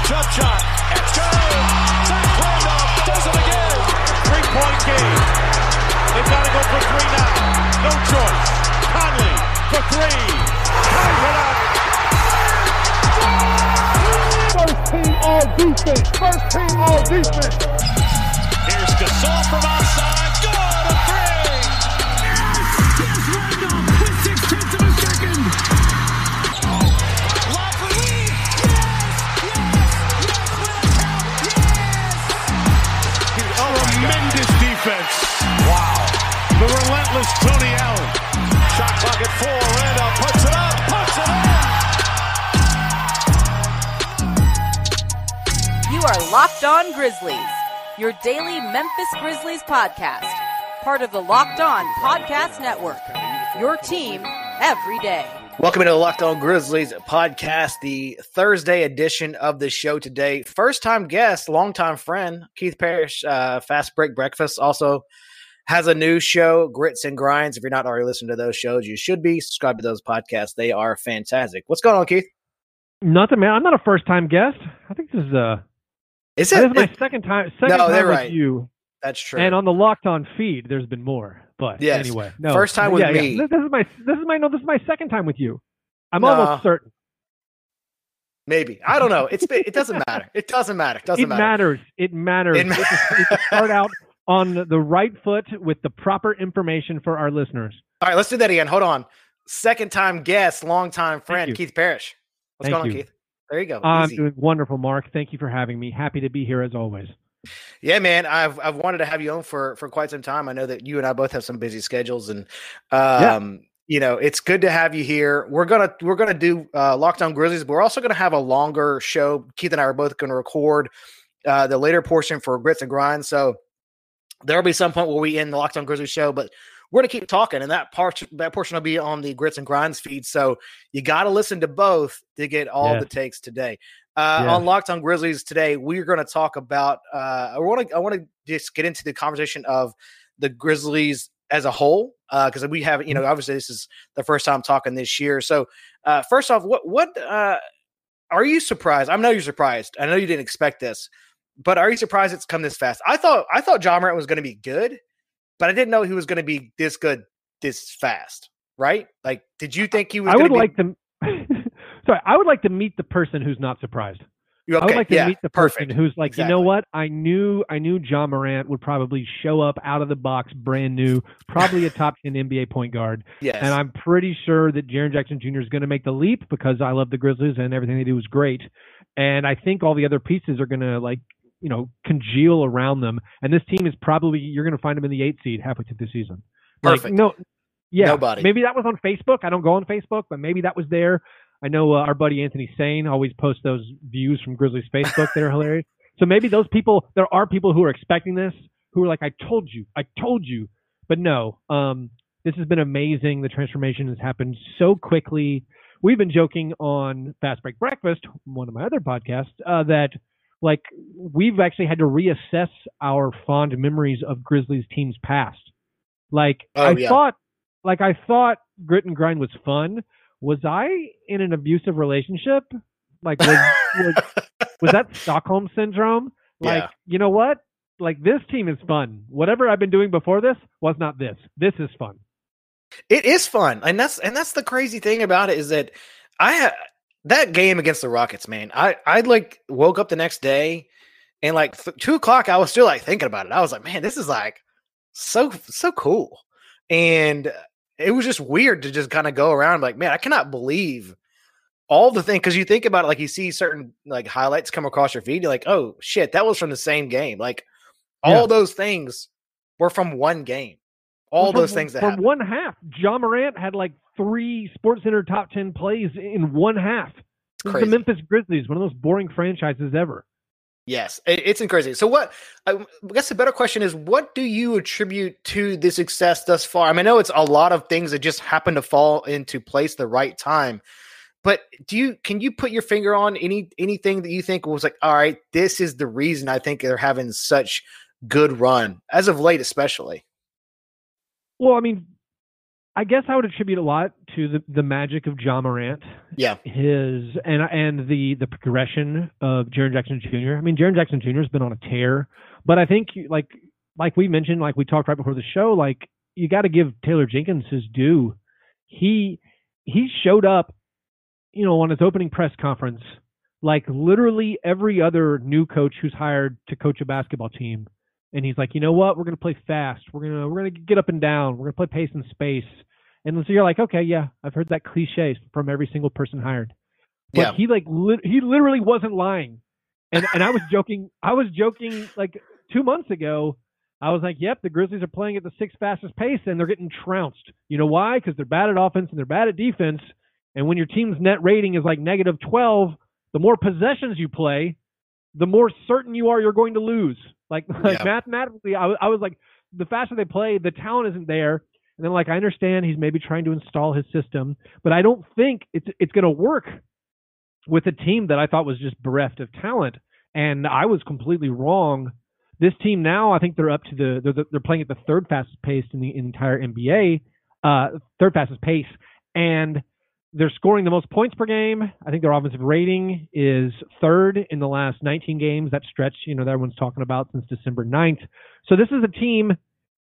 Jump shot. It's good. Zach Randolph does it again. 3-point game. They've got to go for three now. No choice. Conley for three. Ties it up. First team all defense. First team all defense. Here's Gasol from outside. Good, a three. Yes, Randolph with 6/10 of a second. Lob for Lee. Yes, with a count. Yes. Tremendous defense. Wow. The relentless Tony Allen. Shot clock at 4. Randolph puts it up. Puts it in. You are Locked On Grizzlies, your daily Memphis Grizzlies podcast. Part of the Locked On Podcast Network, your team every day. Welcome to the Locked On Grizzlies podcast, the Thursday edition of the show today. First-time guest, longtime friend, Keith Parrish, Fast Break Breakfast, also has a new show, Grits and Grinds. If you're not already listening to those shows, you should be. Subscribe to those podcasts. They are fantastic. What's going on, Keith? Nothing, man. I'm not a first-time guest. I think this is Is this it? is my second time they're with right. you. That's true. And on the Locked On feed, there's been more. But Yes. anyway, no. First time with me. Yeah. This is my second time with you. I'm almost certain. Maybe. I don't know. It doesn't matter. It doesn't matter. It matters. It matters. It matters. We need to start out on the right foot with the proper information for our listeners. All right, let's do that again. Hold on. Second-time guest, longtime friend, you. Keith Parrish. What's Thank going on, you. Keith? There you go. I'm Easy. doing wonderful, Mark. Thank you for having me. Happy to be here as always. Yeah, man, I've wanted to have you on for quite some time. I know that you and I both have some busy schedules, and you know, it's good to have you here. We're gonna do Locked On Grizzlies, but we're also gonna have a longer show. Keith and I are both gonna record the later portion for Grits and Grinds. So there'll be some point where we end the Locked On Grizzlies show, but we're gonna keep talking, and that portion will be on the Grits and Grinds feed. So you got to listen to both to get all the takes today. On Locked On Grizzlies today, we're going to talk about. I want to just get into the conversation of the Grizzlies as a whole, because we have, obviously this is the first time talking this year. So first off, what are you surprised? I know you're surprised. I know you didn't expect this, but are you surprised it's come this fast? I thought Ja Morant was going to be good, but I didn't know he was going to be this good this fast. Right? Like, did you think he was? I would like to meet the person who's not surprised. Okay, I would like to meet the person who's like, exactly. You know what? I knew Ja Morant would probably show up out of the box, brand new, probably a top 10 NBA point guard. Yes. And I'm pretty sure that Jaren Jackson Jr. is going to make the leap because I love the Grizzlies and everything they do is great. And I think all the other pieces are going to congeal around them. And this team is probably, you're going to find them in the 8th seed halfway through the season. Perfect. Nobody. Maybe that was on Facebook. I don't go on Facebook, but maybe that was there. I know our buddy Anthony Sane always posts those views from Grizzlies Facebook that are hilarious. So maybe those people, there are people who are expecting this, who are like, I told you. But no, this has been amazing. The transformation has happened so quickly. We've been joking on Fast Break Breakfast, one of my other podcasts, that like we've actually had to reassess our fond memories of Grizzlies teams past. Like I thought Grit and Grind was fun. Was I in an abusive relationship? Like, was that Stockholm syndrome? Like, You know what? Like, this team is fun. Whatever I've been doing before this was not this. This is fun. It is fun, and that's the crazy thing about it is that that game against the Rockets, man. I like woke up the next day, and like 2:00, I was still like thinking about it. I was like, man, this is like so cool, and it was just weird to just kind of go around like, man, I cannot believe all the things. Because you think about it, like you see certain like highlights come across your feed. You're like, oh shit, that was from the same game. Like all those things were from one game. All those things that from happened. One half. Ja Morant had like 3 SportsCenter top 10 plays in one half. This is the Memphis Grizzlies, one of those boring franchises ever. Yes, it's crazy. So I guess the better question is, what do you attribute to the success thus far? I mean, I know it's a lot of things that just happen to fall into place the right time, but can you put your finger on anything that you think was like, all right, this is the reason I think they're having such good run as of late, especially? Well, I mean, I guess I would attribute a lot to the magic of Ja Morant. Yeah. And the progression of Jaren Jackson Jr. I mean, Jaren Jackson Jr. has been on a tear, but I think like we mentioned, like we talked right before the show, like you got to give Taylor Jenkins his due. He showed up, on his opening press conference, like literally every other new coach who's hired to coach a basketball team. And he's like, you know what? We're going to play fast. We're going to get up and down. We're going to play pace and space. And so you're like, okay, yeah, I've heard that cliche from every single person hired. But he he literally wasn't lying. And I was joking. Like 2 months ago. I was like, yep, the Grizzlies are playing at the sixth fastest pace and they're getting trounced. You know why? Because they're bad at offense and they're bad at defense. And when your team's net rating is like -12, the more possessions you play, the more certain you are you're going to lose. Like mathematically, I was like, the faster they play, the talent isn't there. And then, like, I understand he's maybe trying to install his system, but I don't think it's going to work with a team that I thought was just bereft of talent. And I was completely wrong. This team now, I think they're up to they're playing at the third fastest pace in the entire NBA, third fastest pace, and they're scoring the most points per game. I think their offensive rating is third in the last 19 games. That stretch, that everyone's talking about since December 9th. So this is a team,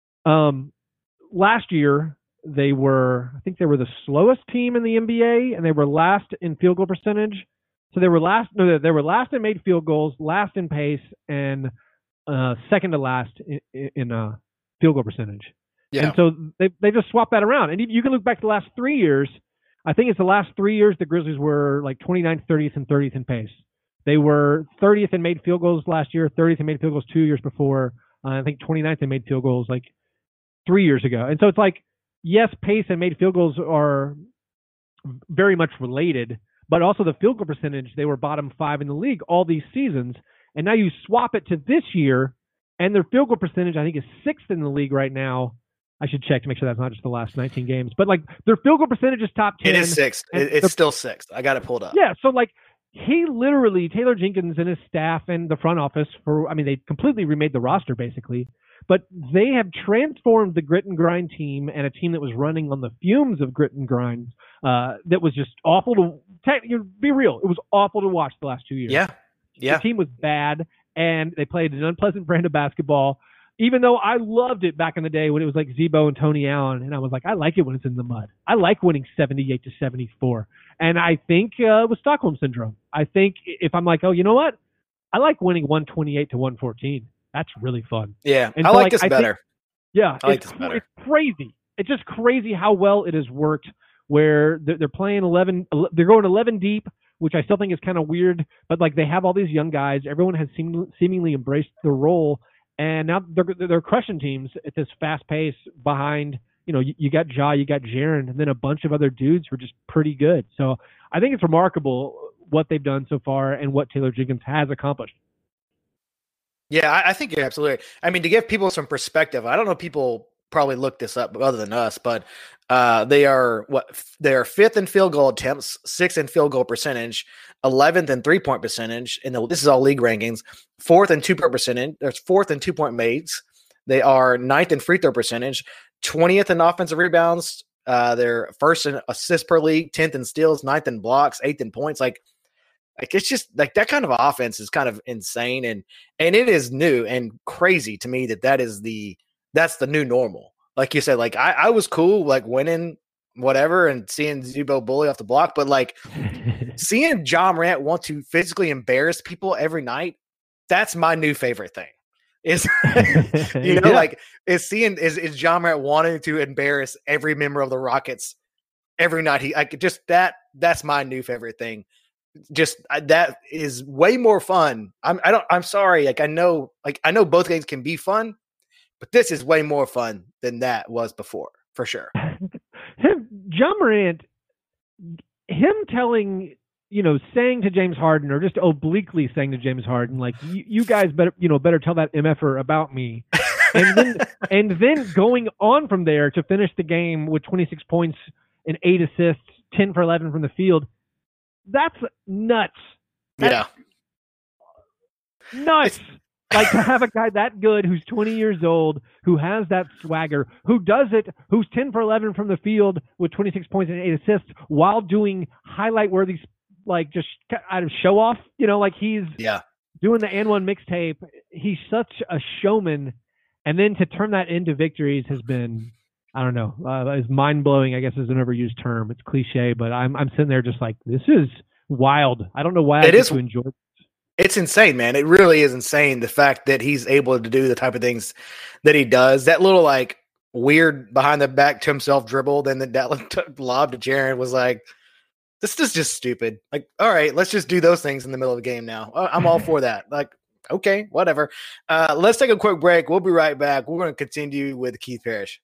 last year, I think they were the slowest team in the NBA, and they were last in field goal percentage. So they were last in made field goals, last in pace, and second to last in field goal percentage. Yeah. And so they just swapped that around. And you can look back to the last 3 years. I think it's the last 3 years the Grizzlies were like 29th, 30th, and 30th in pace. They were 30th in made field goals last year, 30th in made field goals 2 years before. I think 29th in made field goals like 3 years ago. And so it's like, yes, pace and made field goals are very much related, but also the field goal percentage, they were bottom 5 in the league all these seasons. And now you swap it to this year, and their field goal percentage, I think, is 6th in the league right now. I should check to make sure that's not just the last 19 games. But, like, their field goal percentage is top 10. It is 6th. It's still 6th. I got it pulled up. Yeah, so, like, he literally, Taylor Jenkins and his staff and the front office they completely remade the roster, basically. But they have transformed the grit and grind team and a team that was running on the fumes of grit and grind that was just awful to be real. It was awful to watch the last 2 years. Yeah. The team was bad, and they played an unpleasant brand of basketball. Even though I loved it back in the day when it was like Zebo and Tony Allen, and I was like, I like it when it's in the mud. I like winning 78-74. And I think with Stockholm Syndrome, I think if I'm like, oh, you know what? I like winning 128-114. That's really fun. Yeah, and I like this better. It's crazy. It's just crazy how well it has worked where they're playing 11. They're going 11 deep, which I still think is kind of weird. But like they have all these young guys. Everyone has seemingly embraced the role. And now they're crushing teams at this fast pace behind, you got Ja, you got Jaren, and then a bunch of other dudes who are just pretty good. So I think it's remarkable what they've done so far and what Taylor Jenkins has accomplished. Yeah, I think you're absolutely right. I mean, to give people some perspective, I don't know if people probably looked this up other than us, but they are 5th in field goal attempts, 6th in field goal percentage, 11th in 3-point percentage, and this is all league rankings. 4th in 2-point percentage. There's 4th in 2-point makes. They are 9th in free throw percentage, 20th in offensive rebounds. They're 1st in assists per league, 10th in steals, 9th in blocks, 8th in points. Like it's just like that kind of offense is kind of insane, and it is new and crazy to me that's the new normal. Like you said, like I was cool like winning whatever and seeing Zebo bully off the block, but like seeing Ja Morant want to physically embarrass people every night, that's my new favorite thing. Is like is Ja Morant wanting to embarrass every member of the Rockets every night. That's my new favorite thing. Just that is way more fun. I'm sorry. Like I know both games can be fun, but this is way more fun than that was before, for sure. Ja Morant, him telling, saying to James Harden, or just obliquely saying to James Harden, like, you guys better tell that MFer about me. and then going on from there to finish the game with 26 points and 8 assists, 10 for 11 from the field. That's nuts. Nuts. Like, to have a guy that good who's 20 years old, who has that swagger, who does it, who's 10 for 11 from the field with 26 points and 8 assists while doing highlight-worthy, like, just out of show-off. Like, he's doing the And One mixtape. He's such a showman. And then to turn that into victories has been, I don't know, is mind-blowing, I guess is an overused term. It's cliche, but I'm sitting there just like, this is wild. I don't know why I get to enjoy it. It's insane, man. It really is insane, the fact that he's able to do the type of things that he does. That little, like, weird behind the back to himself dribble, then that lob to Jaren was like, this is just stupid. Like, all right, let's just do those things in the middle of the game now. I'm all for that. Like, okay, whatever. Let's take a quick break. We'll be right back. We're going to continue with Keith Parrish.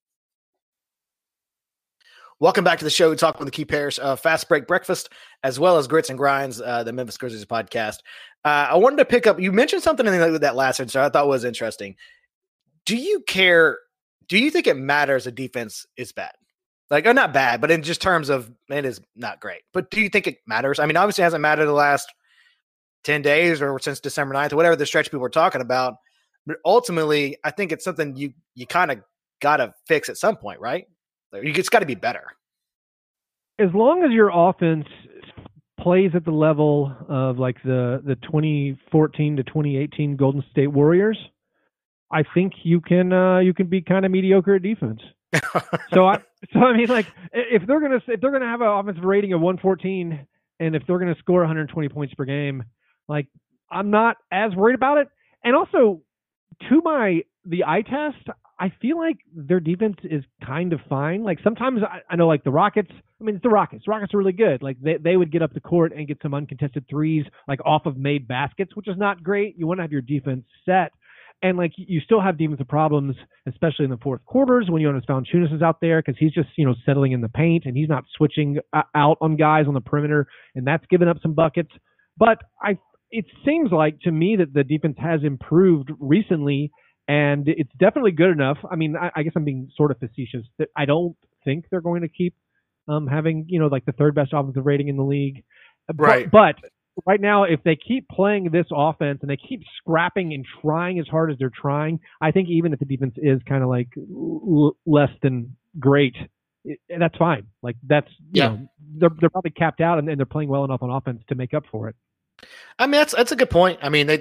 Welcome back to the show. We talk with Keith Parrish, Fast Break Breakfast, as well as Grits and Grinds, the Memphis Grizzlies podcast. I wanted to pick up, you mentioned something in that last answer I thought was interesting. Do you think it matters a defense is bad? Like, or not bad, but in just terms of, it is not great. But do you think it matters? I mean, obviously it hasn't mattered the last 10 days or since December 9th or whatever the stretch people are talking about. But ultimately, I think it's something you kind of got to fix at some point, right? It's got to be better. As long as your offense plays at the level of like the 2014 to 2018 Golden State Warriors, I think you can be kind of mediocre at defense. So I mean, like, if they're gonna have an offensive rating of 114, and if they're gonna score 120 points per game, like, I'm not as worried about it. And also, to the eye test, I feel like their defense is kind of fine. Like, sometimes I know, like, the Rockets, I mean, it's the Rockets. The Rockets are really good. Like, they would get up the court and get some uncontested threes, like, off of made baskets, which is not great. You want to have your defense set. And, like, you still have defensive problems, especially in the fourth quarters when Jonas Valanciunas is out there, because he's just, settling in the paint and he's not switching out on guys on the perimeter, and that's given up some buckets. But it seems like to me that the defense has improved recently, and it's definitely good enough. I mean, I guess I'm being sort of facetious that I don't think they're going to keep having, like, the third best offensive rating in the league. Right. But right now, if they keep playing this offense and they keep scrapping and trying as hard as they're trying, I think even if the defense is kind of like less than great, that's fine. Like, that's, they're probably capped out and they're playing well enough on offense to make up for it. I mean, that's a good point. I mean,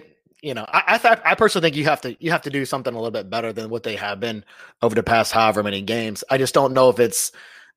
I personally think you have to do something a little bit better than what they have been over the past however many games. I just don't know if it's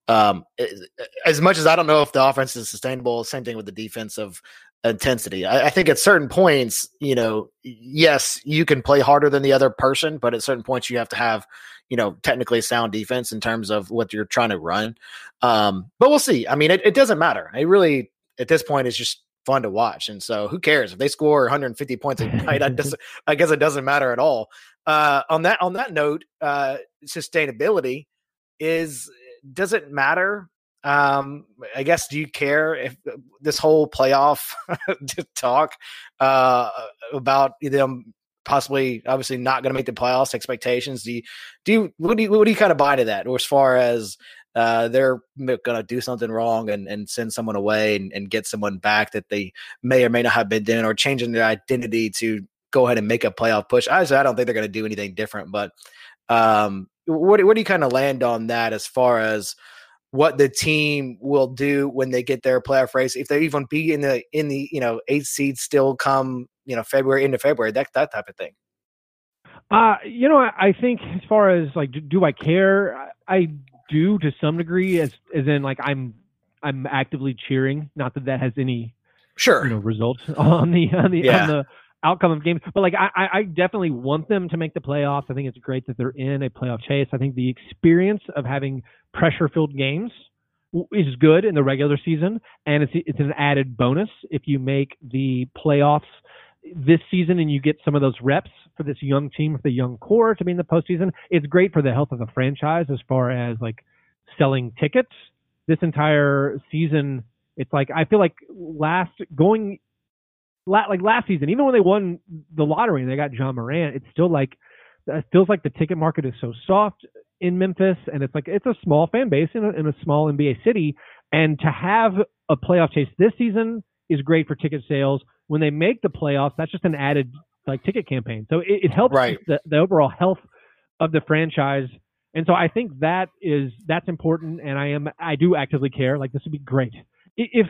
as much as I don't know if the offense is sustainable. Same thing with the defensive intensity. I think at certain points, yes, you can play harder than the other person, but at certain points you have to have, technically sound defense in terms of what you're trying to run. But we'll see. I mean, it doesn't matter. It really, at this point, is just fun to watch. And so who cares if they score 150 points a night? I guess it doesn't matter at all. On that note, sustainability does it matter? I guess, do you care if this whole playoff talk about them possibly, obviously not going to make the playoffs expectations? What do you kind of buy to that, or as far as they're going to do something wrong and send someone away and get someone back that they may or may not have been doing, or changing their identity to go ahead and make a playoff push? I don't think they're going to do anything different, but what do you kind of land on that as far as what the team will do when they get their playoff race, if they even be in the 8th seed still come February, into February, that type of thing? I think as far as, like, do I care? I do, to some degree, as in, like, I'm actively cheering. Not that has any results on the outcome of games, but, like, I definitely want them to make the playoffs. I think it's great that they're in a playoff chase. I think the experience of having pressure-filled games is good in the regular season, and it's an added bonus if you make the playoffs this season and you get some of those reps for this young team with the young core to be in the postseason. It's great for the health of the franchise as far as, like, selling tickets this entire season. It's like, I feel like last season, even when they won the lottery and they got John Morant, it's still like, it feels like the ticket market is so soft in Memphis, and it's like, it's a small fan base in a small NBA city, and to have a playoff chase this season is great for ticket sales. When they make the playoffs, that's just an added like ticket campaign. So it helps Right. the overall health of the franchise. And so I think that's important. And I do actively care. Like, this would be great. If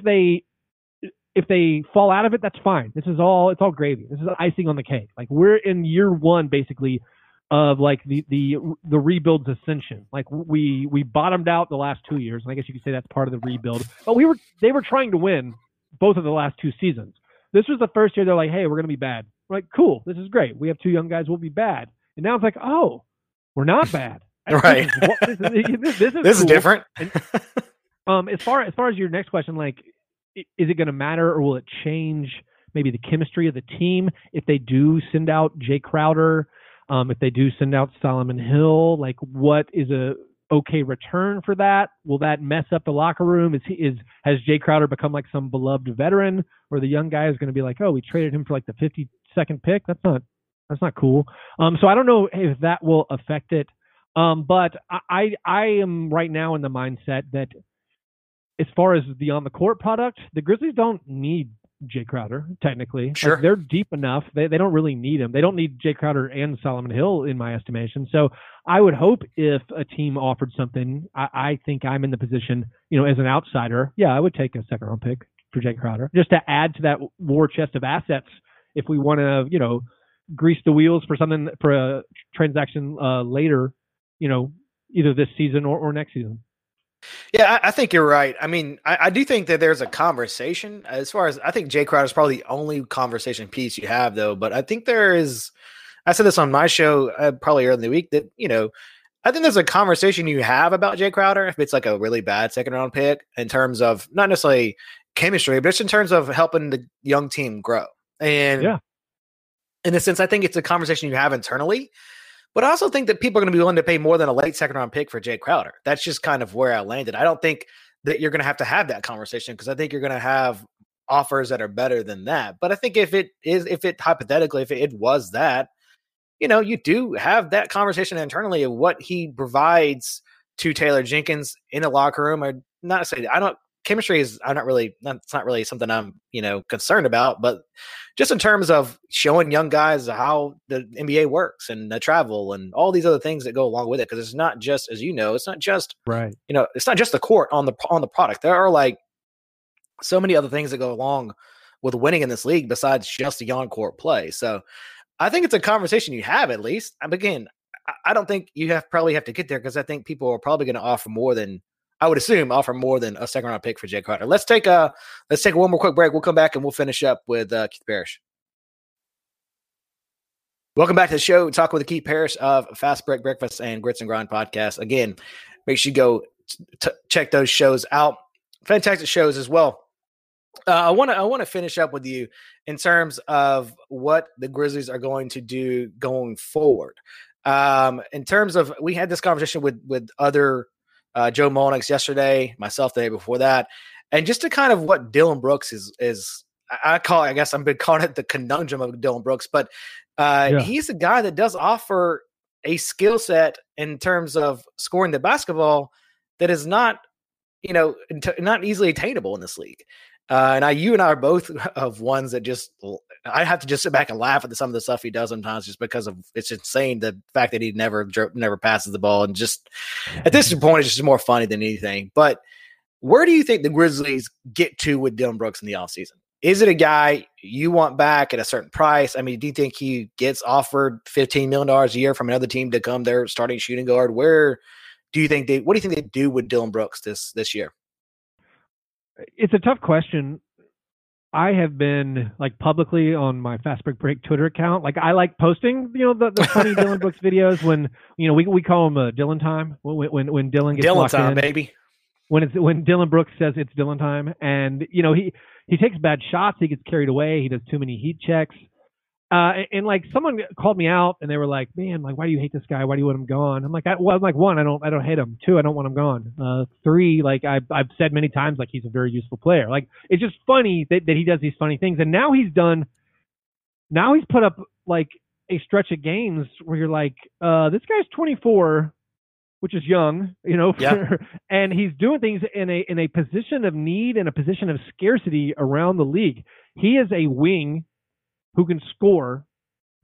they fall out of it, that's fine. It's all gravy. This is icing on the cake. Like, we're in year one, basically, of like the rebuild's ascension. Like, we bottomed out the last 2 years, and I guess you could say that's part of the rebuild. But they were trying to win both of the last 2 seasons. This was the first year they're like, hey, we're gonna be bad. We're like, cool, this is great. We have 2 young guys, we'll be bad. And now it's like, oh, we're not bad. Right. This is This is different. And, as far as your next question, like, is it going to matter, or will it change maybe the chemistry of the team if they do send out Jay Crowder, if they do send out Solomon Hill? Like, what is a okay return for that? Will that mess up the locker room? Has Jay Crowder become like some beloved veteran, where the young guy is going to be like, oh, we traded him for like the 52nd pick? That's not cool. So I don't know if that will affect it. But I am right now in the mindset that, as far as the on the court product, the Grizzlies don't need Jay Crowder, technically. Sure. Like, they're deep enough. They don't really need him. They don't need Jay Crowder and Solomon Hill, in my estimation. So I would hope if a team offered something, I think I'm in the position, as an outsider, I would take a 2nd round pick for Jay Crowder, just to add to that war chest of assets if we want to, grease the wheels for something, for a transaction later, either this season or next season. Yeah, I think you're right. I mean, I do think that there's a conversation as far as, I think Jay Crowder is probably the only conversation piece you have, though. But I think there is, I said this on my show probably earlier in the week, that, I think there's a conversation you have about Jay Crowder if it's like a really bad 2nd round pick, in terms of not necessarily chemistry, but just in terms of helping the young team grow. And in a sense, I think it's a conversation you have internally. But I also think that people are going to be willing to pay more than a late 2nd round pick for Jay Crowder. That's just kind of where I landed. I don't think that you're going to have that conversation, because I think you're going to have offers that are better than that. But I think if it was that, you do have that conversation internally of what he provides to Taylor Jenkins in a locker room. Or not to say, chemistry is, it's not really something I'm, concerned about, but just in terms of showing young guys how the NBA works and the travel and all these other things that go along with it. Cause it's not just, as it's not just, right. It's not just the court on the product. There are like so many other things that go along with winning in this league besides just the on-court play. So I think it's a conversation you have, at least. Again, I don't think you probably have to get there, because I think people are probably going to offer more than, I would assume, offer more than a 2nd round pick for Jay Crowder. Let's take one more quick break. We'll come back and we'll finish up with Keith Parrish. Welcome back to the show. Talk with Keith Parrish of Fast Break Breakfast and Grits and Grind podcast. Again, make sure you go check those shows out. Fantastic shows as well. I want to finish up with you in terms of what the Grizzlies are going to do going forward. In terms of, we had this conversation with other Joe Molnix yesterday, myself the day before that, and just to kind of what Dillon Brooks is I guess I've been calling it the conundrum of Dillon Brooks, but he's a guy that does offer a skill set in terms of scoring the basketball that is not, not easily attainable in this league. You and I are both of ones that just, I have to just sit back and laugh at some of the stuff he does sometimes, just because of, it's insane, the fact that he never passes the ball, and just at this point it's just more funny than anything. But where do you think the Grizzlies get to with Dillon Brooks in the offseason? Is it a guy you want back at a certain price? I mean, do you think he gets offered $15 million a year from another team to come there starting shooting guard? What do you think they do with Dillon Brooks this year? It's a tough question. I have been like publicly on my Fast Break Twitter account. Like, I like posting, the funny Dillon Brooks videos when, we call him Dillon time when Dillon gets Dillon time, in. baby. When Dillon Brooks says it's Dillon time, and he takes bad shots, he gets carried away, he does too many heat checks. And like, someone called me out and they were like, man, like, why do you hate this guy? Why do you want him gone? I'm like, one, I don't hate him. Two, I don't want him gone. Three, like I've said many times, like, he's a very useful player. Like, it's just funny that he does these funny things. And now he's put up like a stretch of games where you're like, this guy's 24, which is young, and he's doing things in a position of need and a position of scarcity around the league. He is a wing who can score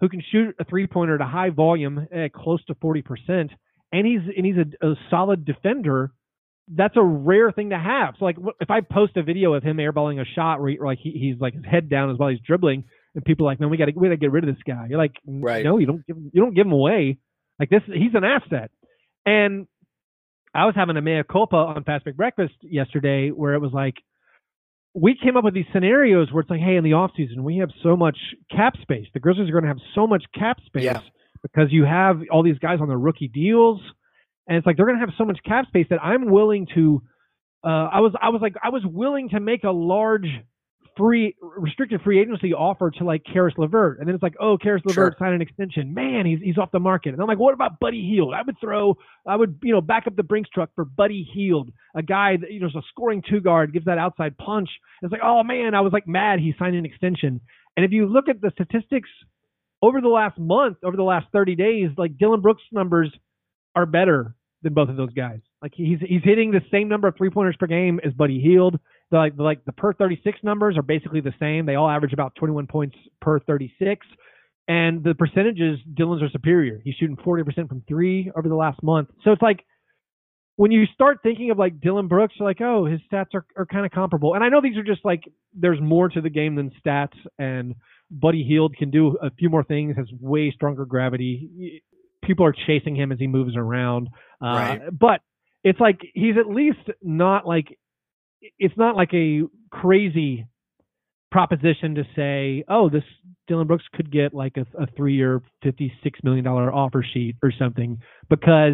who can shoot a 3-pointer at a high volume at close to 40%, and he's a solid defender. That's a rare thing to have. So like if I post a video of him airballing a shot where he's like his head down as while he's dribbling, and people are like, man, we gotta get rid of this guy. You're like, right. No, you don't give him away. Like this, he's an asset. And I was having a mea culpa on Fast Break Breakfast yesterday where it was like, we came up with these scenarios where it's like, hey, in the offseason, we have so much cap space. The Grizzlies are going to have so much cap space because you have all these guys on their rookie deals. And it's like, they're going to have so much cap space that I'm willing to, I was willing to make a large restricted free agency offer to like Karis LeVert. And then it's like, oh, Karis LeVert signed an extension. Man, he's off the market. And I'm like, what about Buddy Hield? I would back up the Brinks truck for Buddy Hield, a guy that, is a scoring 2-guard, gives that outside punch. It's like, oh man, I was like mad he signed an extension. And if you look at the statistics over the last month, over the last 30 days, like Dillon Brooks' numbers are better than both of those guys. Like he's hitting the same number of 3-pointers per game as Buddy Hield. The per 36 numbers are basically the same. They all average about 21 points per 36. And the percentages, Dillon's are superior. He's shooting 40% from 3 over the last month. So it's like, when you start thinking of like Dillon Brooks, you're like, oh, his stats are kind of comparable. And I know these are just like, there's more to the game than stats. And Buddy Hield can do a few more things, has way stronger gravity. People are chasing him as he moves around. But it's like, he's at least not like, it's not like a crazy proposition to say, oh, this Dillon Brooks could get like a 3-year, $56 million offer sheet or something, because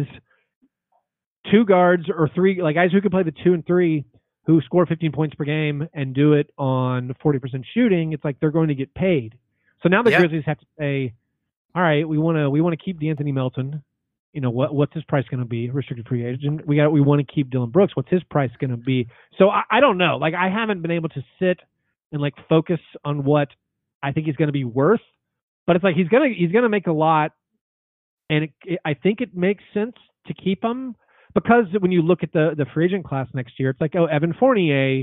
2 guards or 3, like guys who can play the 2 and 3 who score 15 points per game and do it on 40% shooting, it's like they're going to get paid. So now the Grizzlies have to say, all right, we want to keep DeAnthony Melton. What's his price going to be? Restricted free agent. We want to keep Dillon Brooks. What's his price going to be? So I don't know. Like I haven't been able to sit and like focus on what I think he's going to be worth, but it's like he's gonna make a lot, and I think it makes sense to keep him, because when you look at the free agent class next year, it's like, oh, Evan Fournier,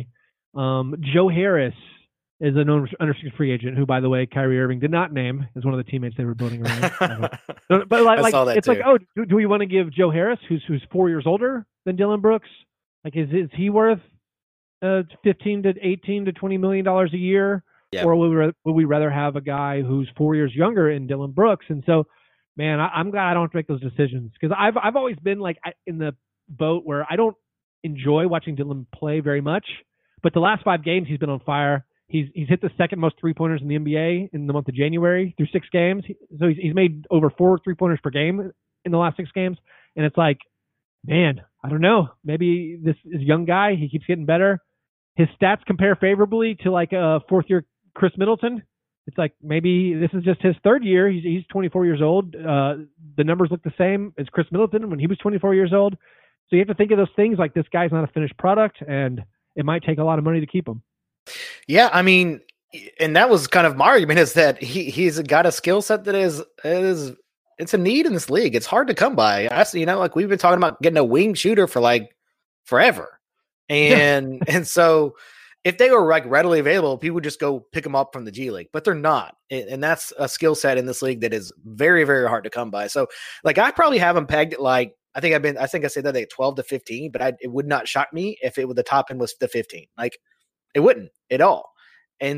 Joe Harris is an unrestricted free agent, who, by the way, Kyrie Irving did not name as one of the teammates they were building around. But like it's too. Like, oh, do we want to give Joe Harris, who's 4 years older than Dillon Brooks? Like, is he worth $15 to $18 to $20 million a year, or would we rather have a guy who's 4 years younger in Dillon Brooks? And so, man, I'm glad I don't have to make those decisions, because I've always been like in the boat where I don't enjoy watching Dillon play very much, but the last 5 games he's been on fire. He's hit the second most 3-pointers in the NBA in the month of January through 6 games. So he's made over 4 3-pointers per game in the last 6 games. And it's like, man, I don't know. Maybe this is a young guy. He keeps getting better. His stats compare favorably to like a 4th-year Chris Middleton. It's like, maybe this is just his 3rd year. He's 24 years old. The numbers look the same as Chris Middleton when he was 24 years old. So you have to think of those things like, this guy's not a finished product, and it might take a lot of money to keep him. Yeah, I mean, and that was kind of my argument, is that he's got a skill set that is it's a need in this league. It's hard to come by. Like we've been talking about getting a wing shooter for like forever, and so if they were like readily available, people would just go pick them up from the G League, but they're not, and that's a skill set in this league that is very, very hard to come by. So like I probably have him pegged at like I think I said that at 12 to 15, but it would not shock me if the top end was the 15. Like. It wouldn't at all. And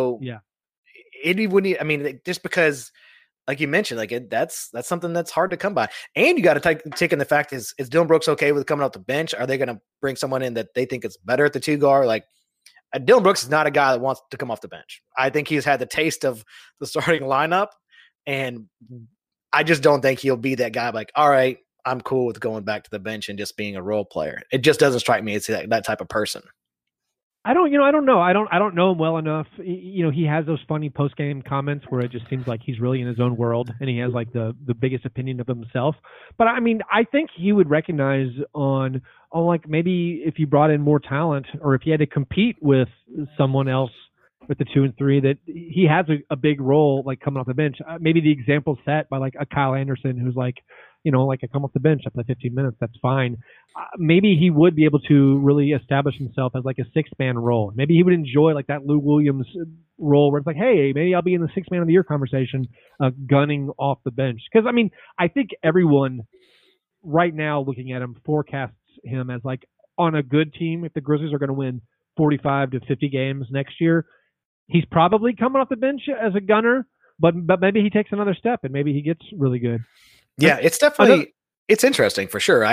it wouldn't, I mean, just because, like you mentioned, like that's something that's hard to come by. And you got to take in the fact is Dillon Brooks okay with coming off the bench? Are they going to bring someone in that they think is better at the 2-guard? Like Dillon Brooks is not a guy that wants to come off the bench. I think he's had the taste of the starting lineup, and I just don't think he'll be that guy. Like, all right, I'm cool with going back to the bench and just being a role player. It just doesn't strike me as that type of person. I don't know. I don't know him well enough. He has those funny post-game comments where it just seems like he's really in his own world, and he has like the biggest opinion of himself. But I mean, I think he would recognize on like, maybe if you brought in more talent, or if he had to compete with someone else with the 2 and 3, that he has a big role, like coming off the bench. Maybe the example set by like a Kyle Anderson, who's like, like I come off the bench, I play 15 minutes, that's fine. Maybe he would be able to really establish himself as like a six-man role. Maybe he would enjoy like that Lou Williams role where it's like, hey, maybe I'll be in the six-man of the year conversation, gunning off the bench. Because, I mean, I think everyone right now looking at him forecasts him as like on a good team. If the Grizzlies are going to win 45 to 50 games next year, he's probably coming off the bench as a gunner, but maybe he takes another step and maybe he gets really good. Yeah, it's definitely it's interesting for sure.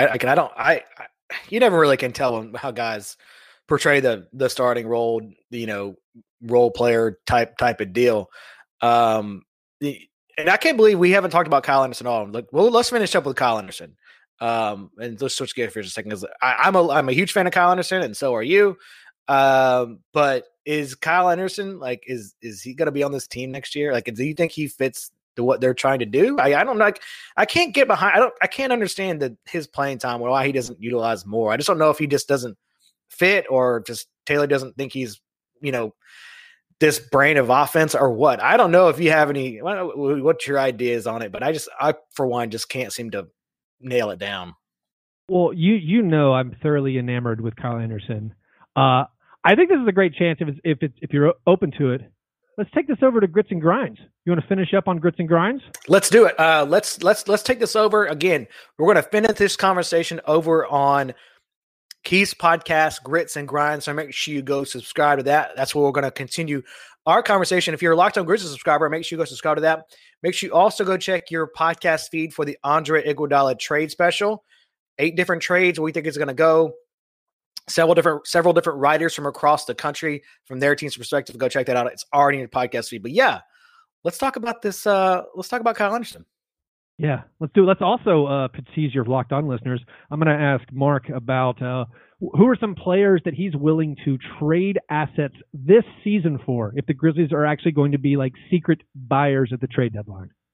You never really can tell how guys portray the starting role, role player type of deal. And I can't believe we haven't talked about Kyle Anderson at all. Like, well, let's finish up with Kyle Anderson. And let's switch gears for just a second, because I'm a huge fan of Kyle Anderson, and so are you. But is Kyle Anderson is he going to be on this team next year? Like, do you think he fits what they're trying to do? I don't know. I can't get behind. I can't understand his playing time, or why he doesn't utilize more. I just don't know if he just doesn't fit, or just Taylor doesn't think he's this brain of offense, or what. I don't know if you have any. What your ideas on it, but I for one just can't seem to nail it down. Well, I'm thoroughly enamored with Kyle Anderson. I think this is a great chance if you're open to it. Let's take this over to Grits and Grinds. You want to finish up on Grits and Grinds? Let's do it. Let's take this over again. We're going to finish this conversation over on Keith's podcast, Grits and Grinds. So make sure you go subscribe to that. That's where we're going to continue our conversation. If you're a Locked On Grizzlies subscriber, make sure you go subscribe to that. Make sure you also go check your podcast feed for the Andre Iguodala trade special. 8 different trades we think is going to go. Several different writers from across the country from their team's perspective. Go check that out. It's already in your podcast feed. But yeah, let's talk about this. Let's talk about Kyle Anderson. Yeah, let's do it. Let's also tease your Locked On listeners. I'm going to ask Mark about who are some players that he's willing to trade assets this season for if the Grizzlies are actually going to be like secret buyers at the trade deadline.